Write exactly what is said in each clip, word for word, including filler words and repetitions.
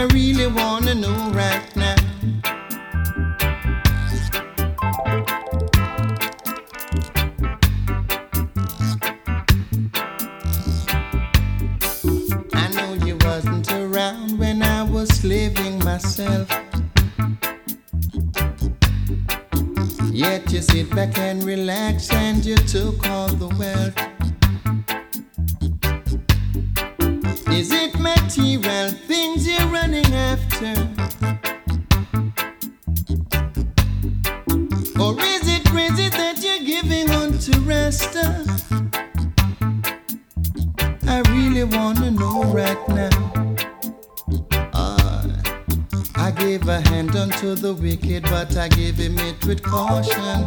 I really wanna know right now. I know you wasn't around when I was living myself. Yet you sit back and relax and you took all the wealth. Is it material things you're running after? Or is it crazy that you're giving on to rest? I really wanna know right now. Uh, I gave a hand unto the wicked, but I gave him it with caution.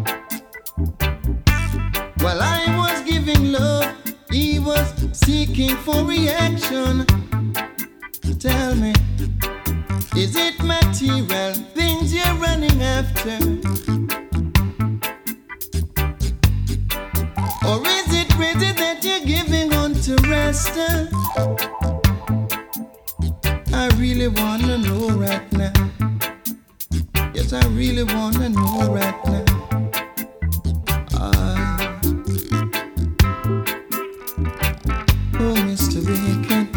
While I was giving love, he was seeking for reaction. Tell me, is it material things you're running after? Or is it crazy that you're giving on to rest? I really wanna know right now. Yes, I really wanna know right now. Ah. Oh, Mister Wicked.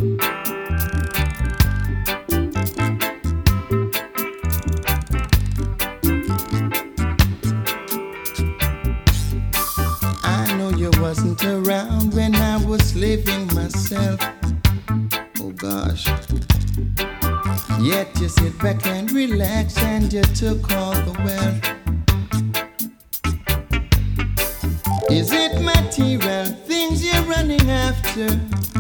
I know you wasn't around when I was living myself. Oh gosh. Yet you sit back and relax and you took all the wealth. Is it material things you're running after?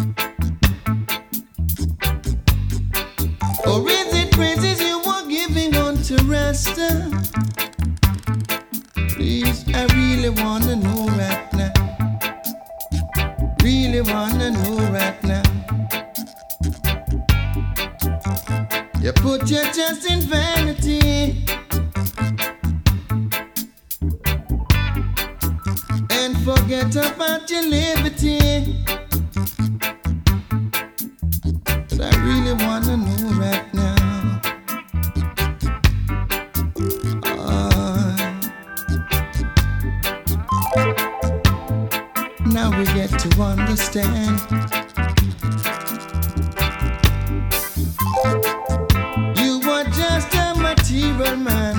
Or is it praises you were giving on to rest? Please, I really wanna know right now. Really wanna know right now. You put your trust in vanity and forget about your liberty. But I really wanna know right now. Uh, now we get to understand. Just a material man.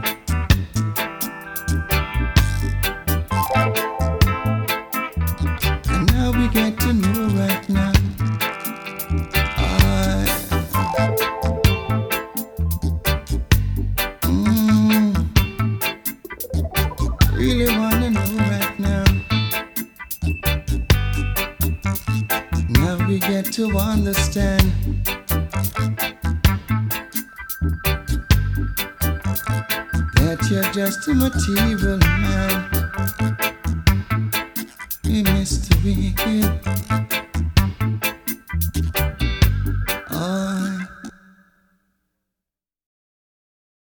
And now we get to know right now. I mm, really wanna know right now. Now we get to understand. That you're just a material man. Hey, Mister Wicked.